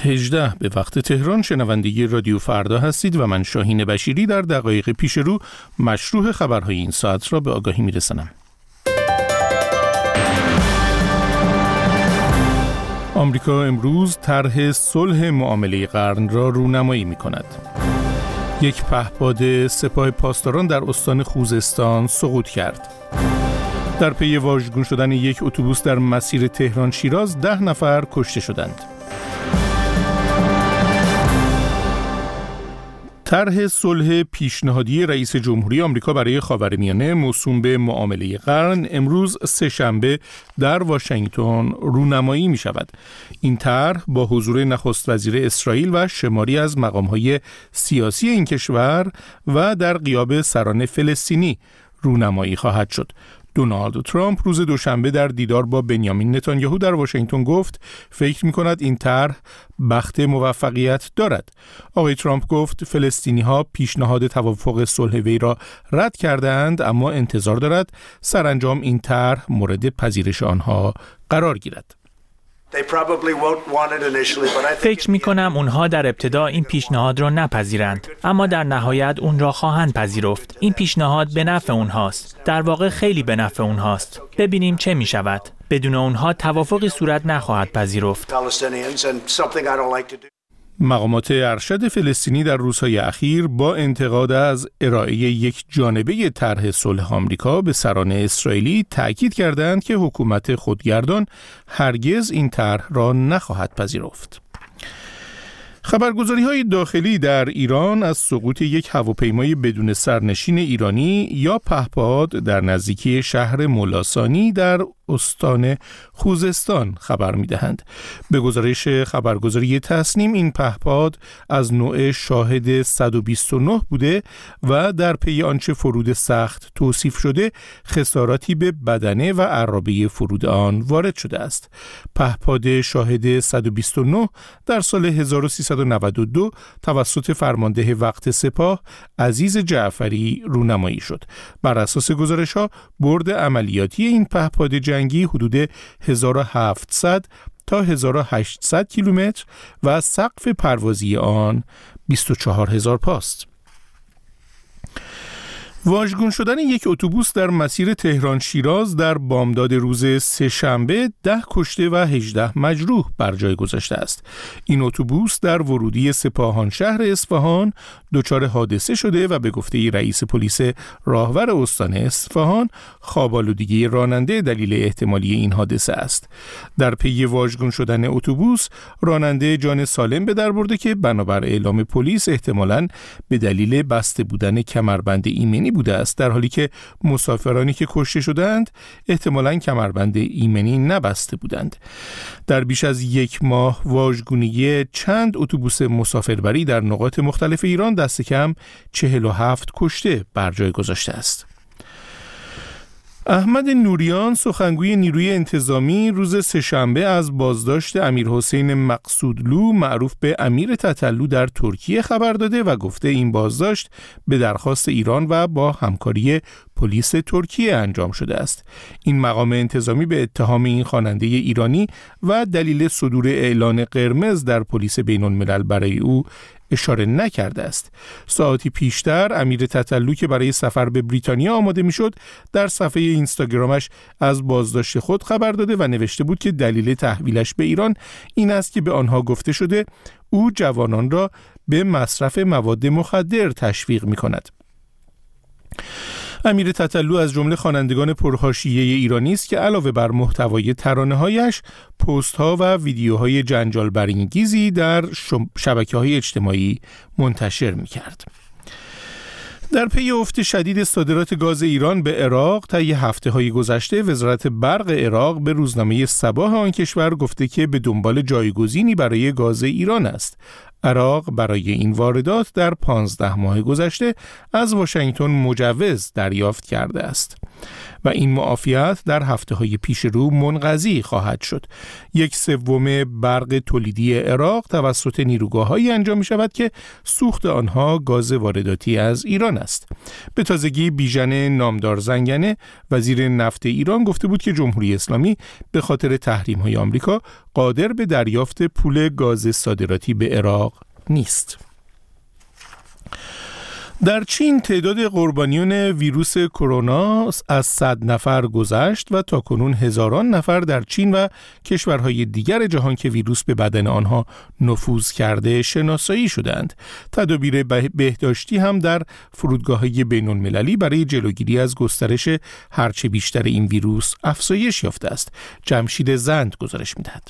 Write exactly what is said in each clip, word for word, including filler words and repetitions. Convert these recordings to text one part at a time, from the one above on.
هجده به وقت تهران شنونده رادیو فردا هستید و من شاهین بشیری در دقایق پیش رو مشروح خبرهای این ساعت را به آگاهی میرسانم. آمریکا امروز طرح صلح معامله قرن را رونمایی می‌کند. یک پهپاد سپاه پاسداران در استان خوزستان سقوط کرد. در پی واژگون شدن یک اتوبوس در مسیر تهران شیراز ده نفر کشته شدند. طرح صلح پیشنهادی رئیس جمهوری آمریکا برای خاورمیانه موسوم به معامله قرن امروز سه‌شنبه در واشنگتن رونمایی می شود. این طرح با حضور نخست وزیر اسرائیل و شماری از مقام‌های سیاسی این کشور و در غیاب سران فلسطینی رونمایی خواهد شد. دونالد ترامپ روز دوشنبه در دیدار با بنیامین نتانیاهو در واشنگتن گفت فکر می‌کند این طرح بخت موفقیت دارد. آقای ترامپ گفت فلسطینی‌ها پیشنهاد توافق صلح وی را رد کردند، اما انتظار دارد سرانجام این طرح مورد پذیرش آنها قرار گیرد. فکر می کنم اونها در ابتدا این پیشنهاد را نپذیرند، اما در نهایت اون را خواهند پذیرفت. این پیشنهاد به نفع اونهاست. در واقع خیلی به نفع اونهاست. ببینیم چه می شود. بدون اونها توافقی صورت نخواهد پذیرفت. مقامات ارشد فلسطینی در روزهای اخیر با انتقاد از ارائه یک جانبه طرح صلح آمریکا به سران اسرائیلی تأکید کردند که حکومت خودگردان هرگز این طرح را نخواهد پذیرفت. خبرگزاری‌های داخلی در ایران از سقوط یک هواپیمای بدون سرنشین ایرانی یا پهپاد در نزدیکی شهر مولاسانی در استان خوزستان خبر می‌دهند. به گزارش خبرگزاری تصنیم این پهپاد از نوع شاهد صد و بیست و نه بوده و در پی آنچه فرود سخت توصیف شده خساراتی به بدنه و عرابه فرود آن وارد شده است. پهپاد شاهد صد و بیست و نه در سال هزار و سیصد و نود و دو توسط فرمانده وقت سپاه عزیز جعفری رونمایی شد. بر اساس گزارش‌ها برد عملیاتی این پهپاد جنگی حدود هزار و هفتصد تا هزار و هشتصد کیلومتر و سقف پروازی آن بیست و چهار هزار پاست. واژگون شدن یک اتوبوس در مسیر تهران شیراز در بامداد روز سه‌شنبه ده کشته و هجده مجروح بر جای گذاشته است. این اتوبوس در ورودی سپاهان شهر اصفهان دچار حادثه شده و به گفته رئیس پلیس راهور استان اصفهان خواب‌آلودگی راننده دلیل احتمالی این حادثه است. در پی واژگون شدن اتوبوس راننده جان سالم به در برده که بنابر اعلام پلیس احتمالاً به دلیل بسته بودن کمربند ایمنی بوده است، در حالی که مسافرانی که کشته شدند احتمالاً کمربند ایمنی نبسته بودند. در بیش از یک ماه واژگونی چند اتوبوس مسافربری در نقاط مختلف ایران دست کم چهل و هفت کشته بر جای گذاشته است. احمد نوریان سخنگوی نیروی انتظامی روز سه‌شنبه از بازداشت امیرحسین مقصودلو معروف به امیر تتلو در ترکیه خبر داده و گفته این بازداشت به درخواست ایران و با همکاری پلیس ترکیه انجام شده است. این مقام انتظامی به اتهام این خواننده ایرانی و دلیل صدور اعلان قرمز در پلیس بین‌الملل برای او اشاره نکرده است. ساعتی پیشتر امیر تتلو که برای سفر به بریتانیا آماده میشد در صفحه اینستاگرامش از بازداشت خود خبر داده و نوشته بود که دلیل تحویلش به ایران این است که به آنها گفته شده او جوانان را به مصرف مواد مخدر تشویق می کند. امیر تتلو از جمله خوانندگان پرحاشیه ایرانی است که علاوه بر محتوای ترانه‌هایش پست‌ها و ویدیوهای جنجال برانگیزی در شبکه‌های اجتماعی منتشر می‌کرد. در پی افت شدید صادرات گاز ایران به عراق طی هفته‌های گذشته وزارت برق عراق به روزنامه صباح آن کشور گفته که به دنبال جایگزینی برای گاز ایران است. عراق برای این واردات در پانزده ماه گذشته از واشنگتن مجوز دریافت کرده است و این معافیت در هفته‌های پیش رو منقضی خواهد شد. یک سوم برق تولیدی عراق توسط نیروگاه‌هایی انجام می‌شود که سوخت آنها گاز وارداتی از ایران است. به تازگی بیژن نامدار زنگنه وزیر نفت ایران گفته بود که جمهوری اسلامی به خاطر تحریم‌های آمریکا قادر به دریافت پول گاز صادراتی به عراق نیست. در چین تعداد قربانیان ویروس کرونا از صد نفر گذشت و تاکنون هزاران نفر در چین و کشورهای دیگر جهان که ویروس به بدن آنها نفوذ کرده شناسایی شدند. تدابیر بهداشتی هم در فرودگاه‌های بین‌المللی برای جلوگیری از گسترش هرچه بیشتر این ویروس افزایش یافته است. جمشید زند گزارش می‌دهد.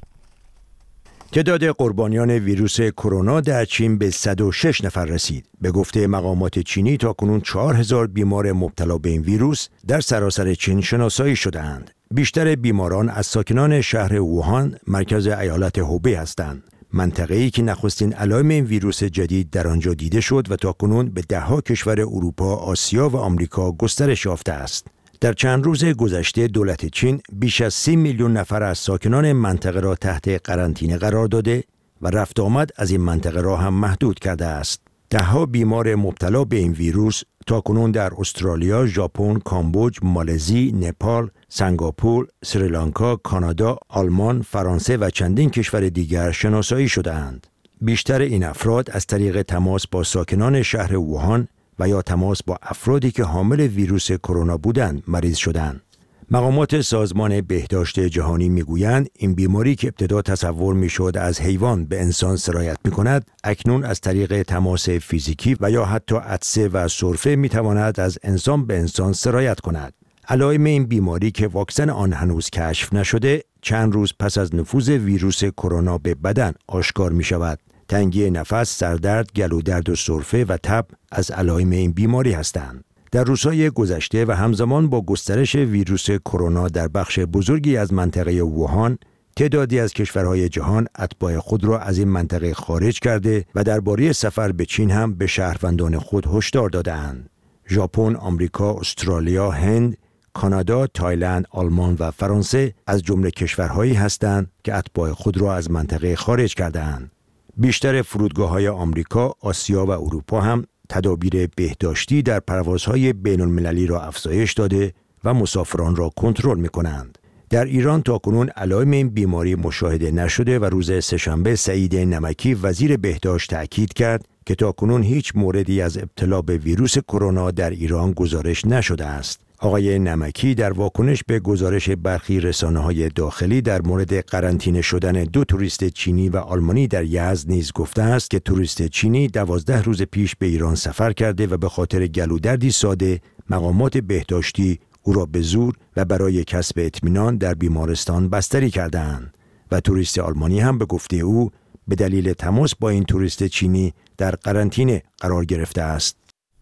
تعداد قربانیان ویروس کرونا در چین به صد و شش نفر رسید. به گفته مقامات چینی تاکنون چهار هزار بیمار مبتلا به این ویروس در سراسر چین شناسایی شده‌اند. بیشتر بیماران از ساکنان شهر ووهان، مرکز ایالت هوبی هستند. منطقه‌ای که نخستین علائم این ویروس جدید در آنجا دیده شد و تاکنون به ده‌ها کشور اروپا، آسیا و آمریکا گسترش یافته است. در چند روز گذشته دولت چین بیش از سی میلیون نفر از ساکنان منطقه را تحت قرنطینه قرار داده و رفت آمد از این منطقه را هم محدود کرده است. ده‌ها بیمار مبتلا به این ویروس تاکنون در استرالیا، ژاپن، کامبوج، مالزی، نپال، سنگاپور، سریلانکا، کانادا، آلمان، فرانسه و چندین کشور دیگر شناسایی شده‌اند. بیشتر این افراد از طریق تماس با ساکنان شهر ووهان و یا تماس با افرادی که حامل ویروس کرونا بودند مریض شدند. مقامات سازمان بهداشت جهانی میگویند این بیماری که ابتدا تصور میشد از حیوان به انسان سرایت میکند، اکنون از طریق تماس فیزیکی و یا حتی عطسه و سرفه میتواند از انسان به انسان سرایت کند. علائم این بیماری که واکسن آن هنوز کشف نشده، چند روز پس از نفوذ ویروس کرونا به بدن آشکار می شود. تنگی نفس، سردرد، گلودرد و سرفه و تب از علائم این بیماری هستند. در روزهای گذشته و همزمان با گسترش ویروس کرونا در بخش بزرگی از منطقه ووهان، تعدادی از کشورهای جهان اتباع خود را از این منطقه خارج کرده و درباره سفر به چین هم به شهروندان خود هشدار داده‌اند. ژاپن، آمریکا، استرالیا، هند، کانادا، تایلند، آلمان و فرانسه از جمله کشورهایی هستند که اتباع خود را از منطقه خارج کرده‌اند. بیشتر فرودگاه‌های آمریکا، آسیا و اروپا هم تدابیر بهداشتی در پروازهای بین‌المللی را افزایش داده و مسافران را کنترل می‌کنند. در ایران تاکنون علائم این بیماری مشاهده نشده و روز سه‌شنبه سعید نمکی وزیر بهداشت تأکید کرد که تاکنون هیچ موردی از ابتلا به ویروس کرونا در ایران گزارش نشده است. آقای نمکی در واکنش به گزارش برخی رسانه‌های داخلی در مورد قرنطینه شدن دو توریست چینی و آلمانی در یزد نیز گفته است که توریست چینی دوازده روز پیش به ایران سفر کرده و به خاطر گلودردی ساده مقامات بهداشتی او را به زور و برای کسب اطمینان در بیمارستان بستری کردند و توریست آلمانی هم به گفته او به دلیل تماس با این توریست چینی در قرنطینه قرار گرفته است.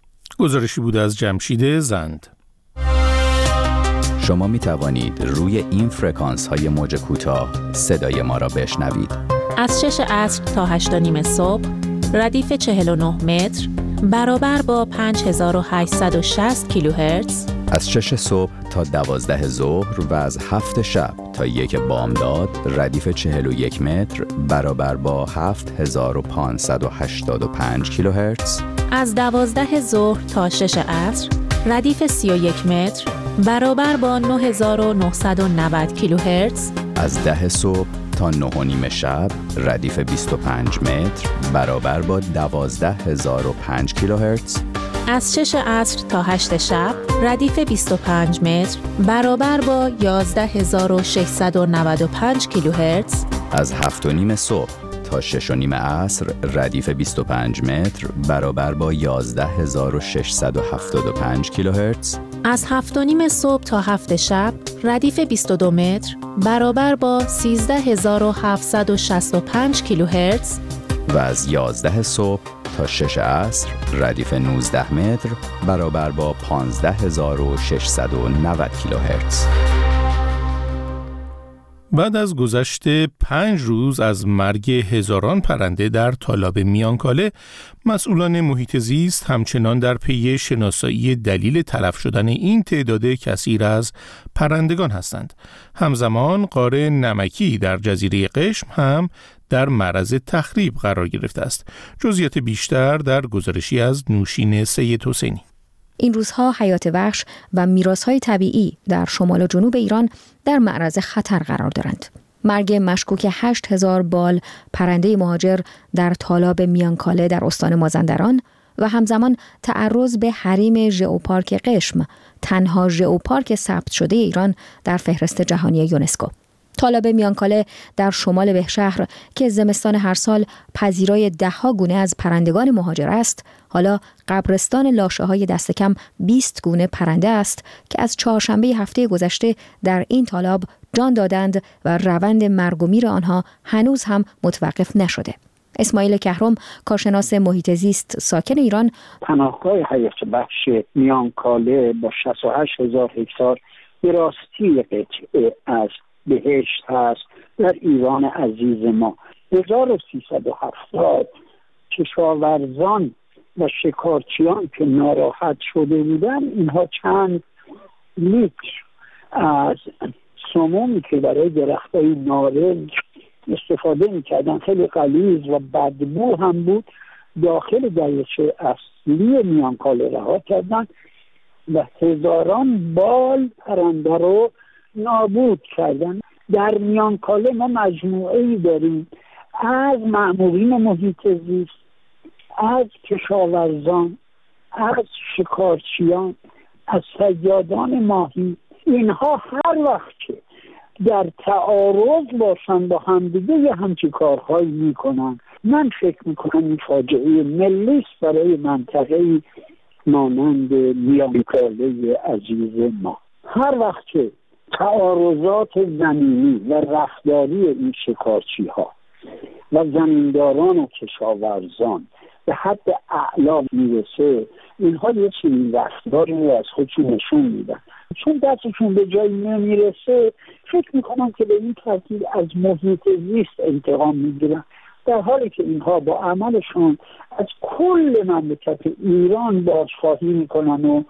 گزارشی بود از جمشید زند. شما می توانید روی این فرکانس های موج کوتاه صدای ما را بشنوید. از شش عصر تا هشت و نیم صبح، ردیف چهل و نه متر برابر با پنج هزار و هشتصد و شصت کیلوهرتز. از شش صبح تا دوازده ظهر و از هفت شب تا یک بامداد، ردیف چهل و یک متر برابر با هفت هزار و پانصد و هشتاد و پنج کیلوهرتز. از دوازده ظهر تا شش عصر، ردیف سی و یک متر برابر با نه هزار و نهصد و نود کیلوهرتز. از ده صبح تا نه و نیم شب، ردیف بیست و پنج متر برابر با دوازده هزار و پنج کیلوهرتز. از شش عصر تا هشت شب، ردیف بیست و پنج متر برابر با یازده هزار و ششصد و نود و پنج کیلوهرتز. از هفت و نیم صبح تا شش و نیم عصر، ردیف بیست و پنج متر برابر با یازده هزار و ششصد و هفتاد و پنج کیلوهرتز. از هفت و نیم صبح تا هفت شب، ردیف بیست و دو متر برابر با سیزده هزار و هفتصد و شصت و پنج کیلوهرتز. و از یازده صبح تا شش عصر، ردیف نوزده متر برابر با پانزده هزار و ششصد و نود کیلوهرتز. بعد از گذشت پنج روز از مرگ هزاران پرنده در تالاب میانکاله، مسئولان محیط زیست همچنان در پی شناسایی دلیل تلف شدن این تعداد کثیر از پرندگان هستند. همزمان غار نمکی در جزیره قشم هم در معرض تخریب قرار گرفته است. جزئیات بیشتر در گزارشی از نوشین سید حسینی. این روزها حیات وحش و میراث‌های طبیعی در شمال و جنوب ایران در معرض خطر قرار دارند. مرگ مشکوک هشت هزار بال پرنده مهاجر در تالاب میانکاله در استان مازندران و همزمان تعرض به حریم ژئوپارک قشم، تنها ژئوپارک ثبت شده ایران در فهرست جهانی یونسکو. تالاب میانکاله در شمال بهشهر که زمستان هر سال پذیرای ده‌ها گونه از پرندگان مهاجر است، حالا قبرستان لاشه‌های دست کم بیست گونه پرنده است که از چهارشنبه هفته گذشته در این تالاب جان دادند و روند مرگ و میر آنها هنوز هم متوقف نشده. اسماعیل کهرم، کارشناس محیط زیست ساکن ایران: پناهگاه حیات وحش میانکاله با شصت و هشت هزار هکتار به راستی قطعه از بهشت هست در ایران عزیز ما. هزار و سیصد و هفتاد کشاورزان و شکارچیان که ناراحت شده بودن، اینها چند لیتر از سمومی که برای درختای نارنج استفاده میکردن، خیلی غلیظ و بدبو هم بود، داخل دریاچه اصلی میانکاله رها کردن و هزاران بال پرنده رو نابود کردن. در میانکاله ما مجموعه‌ای داریم از مأمورین محیط زیست، از کشاورزان، از شکارچیان، از صیادان ماهی. اینها هر وقت که در تعارض باشن با همدیگه یه همچی کارهایی میکنن. من فکر میکنم این فاجعه ملی است برای منطقه مانند میانکاله عزیز ما. هر وقت که تعارضات زمینی و رفتاری این شکارچی ها و زمینداران و کشاورزان به حد اعلا میرسه، اینها یه چنین رفتاری رو از خودشون نشون میدن. چون دستشون به جایی نمیرسه، فکر میکنم که به این ترتیب از محیط زیست انتقام میگیرن، در حالی که اینها با عملشون از کل مملکت ایران بازخواهی میکنن و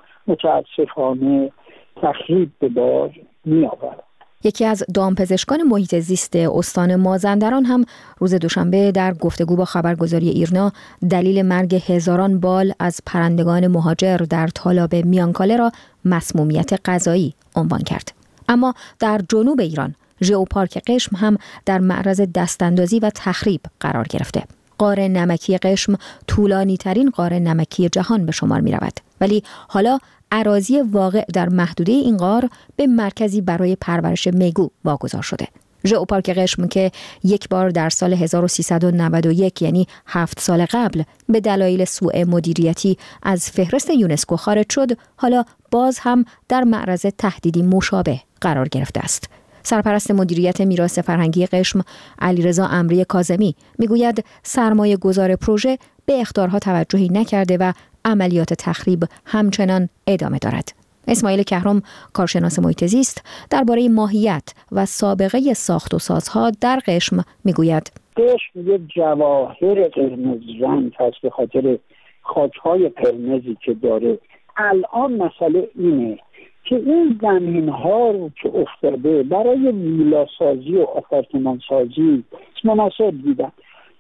متاسفانه تخریب به بار میآورن. یکی از دامپزشکان محیط زیست استان مازندران هم روز دوشنبه در گفتگو با خبرگزاری ایرنا دلیل مرگ هزاران بال از پرندگان مهاجر در تالاب میانکاله را مسمومیت غذایی عنوان کرد. اما در جنوب ایران ژئوپارک قشم هم در معرض دستاندازی و تخریب قرار گرفته. غار نمکی قشم طولانی ترین غار نمکی جهان به شمار می رود. ولی حالا اراضی واقع در محدوده این غار به مرکزی برای پرورش میگو واگذار شده. ژئوپارک قشم که یک بار در سال هزار و سیصد و نود و یک یعنی هفت سال قبل به دلایل سوء مدیریتی از فهرست یونسکو خارج شد، حالا باز هم در معرض تهدیدی مشابه قرار گرفته است. سرپرست مدیریت میراث فرهنگی قشم علیرضا امری کاظمی میگوید سرمایه گذار پروژه به اخطارها توجهی نکرده و عملیات تخریب همچنان ادامه دارد. اسماعیل کهرم، کارشناس محیط زیست، درباره ماهیت و سابقه ساخت و سازها در قشم میگوید: قشم یک جواهر قرمز رنگ هست به خاطر خاک‌های قرمزی که داره. الان مسئله اینه که این زمین‌ها رو که افتاده برای ویلاسازی و آپارتمانسازی مناسب دیدن.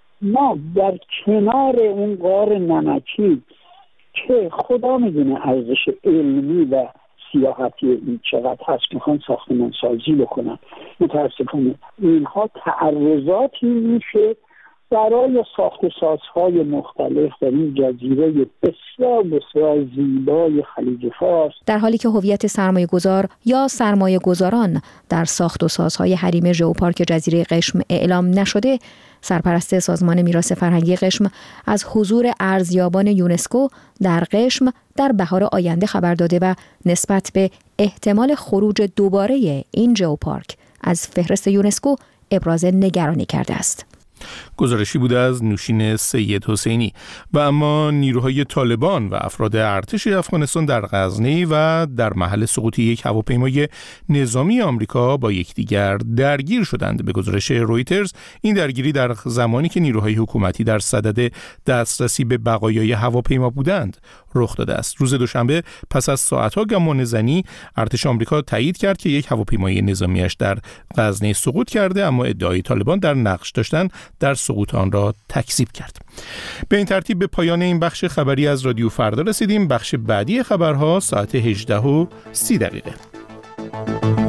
ما در کنار اون غار نمکی که خدا میدونه ارزش علمی و سیاحتی این چقدر هست، میخوان ساختمانسازی بکنن، متاسفانه اینها تعرضاتی میشه برای ساخت و سازهای مختلف در این جزیره بسیار بسیار زیبای خلیج فارس، در حالی که هویت سرمایه گذار یا سرمایه گذاران در ساخت و سازهای حریم ژئوپارک جزیره قشم اعلام نشده. سرپرست سازمان میراث فرهنگی قشم از حضور ارزیابان یونسکو در قشم در بهار آینده خبر داده و نسبت به احتمال خروج دوباره این ژئوپارک از فهرست یونسکو ابراز نگرانی کرده است. گزارشی بوده از نوشین سید حسینی. و اما نیروهای طالبان و افراد ارتش افغانستان در غزنی و در محل سقوط یک هواپیمای نظامی آمریکا با یکدیگر درگیر شدند. به گزارش رویترز این درگیری در زمانی که نیروهای حکومتی در صدد دسترسی به بقایای هواپیما بودند رخ داده است. روز دوشنبه پس از ساعت‌ها گمانه‌زنی ارتش آمریکا تایید کرد که یک هواپیمای نظامیش در غزنی سقوط کرده، اما ادعای طالبان در نقش داشتن در سقوط آن را تکذیب کرد. به این ترتیب به پایان این بخش خبری از رادیو فردا رسیدیم. بخش بعدی خبرها ساعت هجده و سی دقیقه.